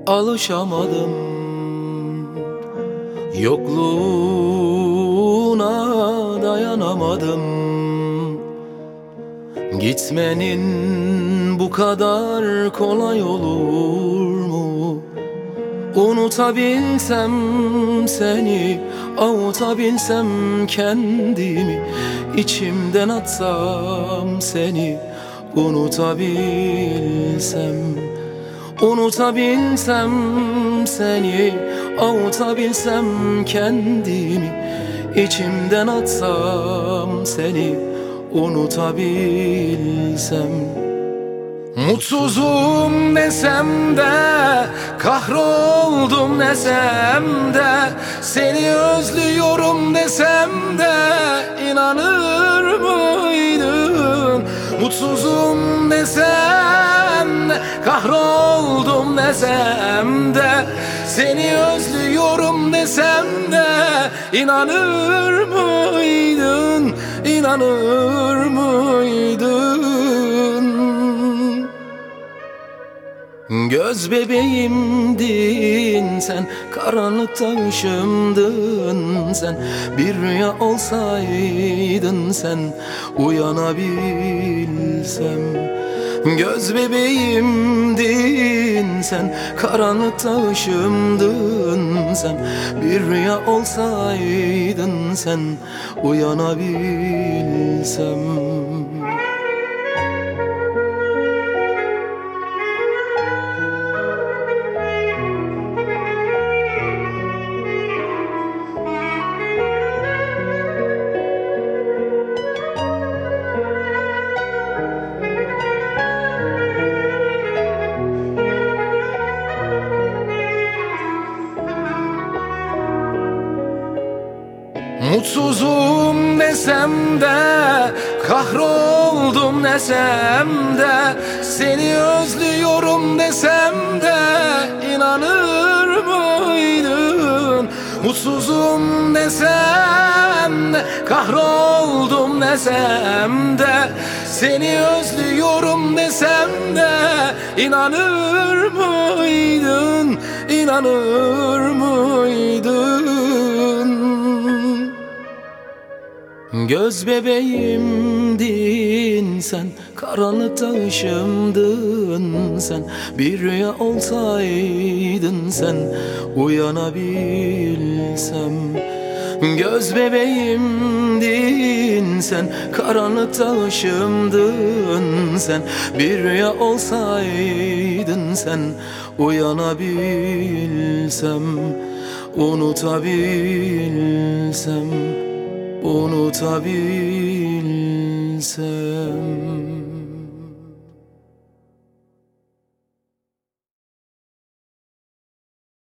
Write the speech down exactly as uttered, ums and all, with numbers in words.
Alışamadım yokluğuna, dayanamadım. Gitmenin bu kadar kolay olur mu? Unutabilsem seni, avutabilsem kendimi, içimden atsam seni, unutabilsem. Unutabilsem seni, avutabilsem kendimi, içimden atsam seni, unutabilsem. Mutsuzum desem de, kahroldum desem de, seni özlüyorum desem de, inanır mıydın? Mutsuzum desem de, kahroldum desem de, seni özlüyorum desem de, inanır mıydın? İnanır mıydın? Göz bebeğimdin sen, karanlıkta ışığımdın sen. Bir rüya olsaydın sen, uyanabilsem. Göz bebeğimdin sen, karanlıkta ışığımdın sen. Bir rüya olsaydın sen, uyanabilsem. Mutsuzum desem de, kahroldum desem de, seni özlüyorum desem de, inanır mıydın? Mutsuzum desem de, kahroldum desem de, seni özlüyorum desem de, inanır mıydın? İnanır mıydın? Göz bebeğimdin sen, karanlıkta ışığımdın sen. Bir rüya olsaydın sen, uyanabilsem. Göz bebeğimdin sen, karanlıkta ışığımdın sen. Bir rüya olsaydın sen, uyanabilsem. Unutabilsem, unutabilsem.